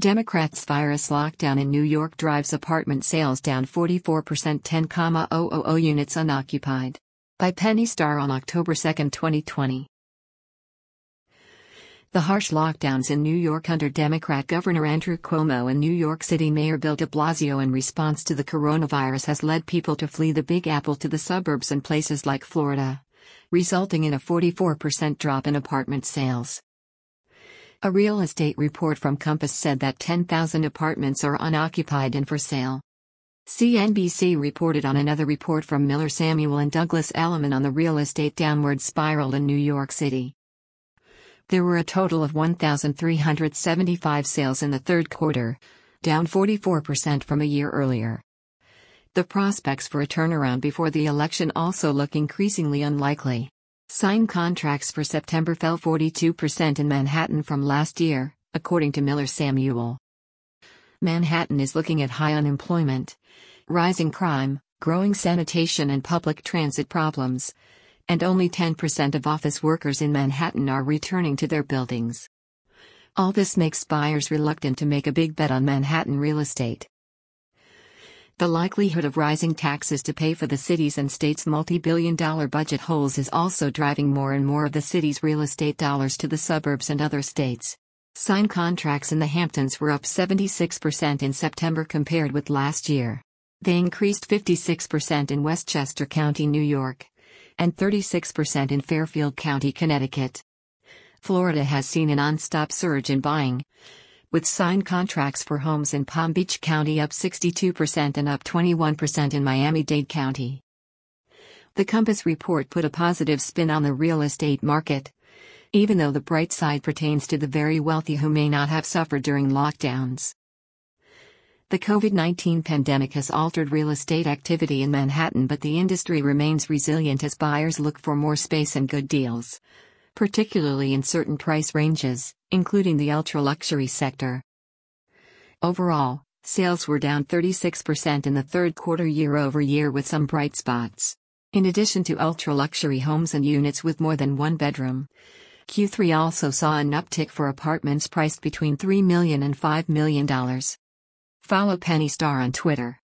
Democrats' virus lockdown in New York drives apartment sales down 44%, 10,000 units unoccupied. By Penny Starr on October 2, 2020. The harsh lockdowns in New York under Democrat Governor Andrew Cuomo and New York City Mayor Bill de Blasio in response to the coronavirus has led people to flee the Big Apple to the suburbs and places like Florida, resulting in a 44% drop in apartment sales. A real estate report from Compass said that 10,000 apartments are unoccupied and for sale. CNBC reported on another report from Miller Samuel and Douglas Elliman on the real estate downward spiral in New York City. There were a total of 1,375 sales in the third quarter, down 44% from a year earlier. The prospects for a turnaround before the election also look increasingly unlikely. Signed contracts for September fell 42% in Manhattan from last year, according to Miller Samuel. Manhattan is looking at high unemployment, rising crime, growing sanitation and public transit problems, and only 10% of office workers in Manhattan are returning to their buildings. All this makes buyers reluctant to make a big bet on Manhattan real estate. The likelihood of rising taxes to pay for the city's and state's multi-billion-dollar budget holes is also driving more and more of the city's real estate dollars to the suburbs and other states. Signed contracts in the Hamptons were up 76% in September compared with last year. They increased 56% in Westchester County, New York, and 36% in Fairfield County, Connecticut. Florida has seen a non-stop surge in buying, with signed contracts for homes in Palm Beach County up 62% and up 21% in Miami-Dade County. The Compass report put a positive spin on the real estate market, even though the bright side pertains to the very wealthy who may not have suffered during lockdowns. The COVID-19 pandemic has altered real estate activity in Manhattan, but the industry remains resilient as buyers look for more space and good deals, particularly in certain price ranges, including the ultra-luxury sector. Overall, sales were down 36% in the third quarter year-over-year with some bright spots. In addition to ultra-luxury homes and units with more than one bedroom, Q3 also saw an uptick for apartments priced between $3 million and $5 million. Follow Penny Starr on Twitter.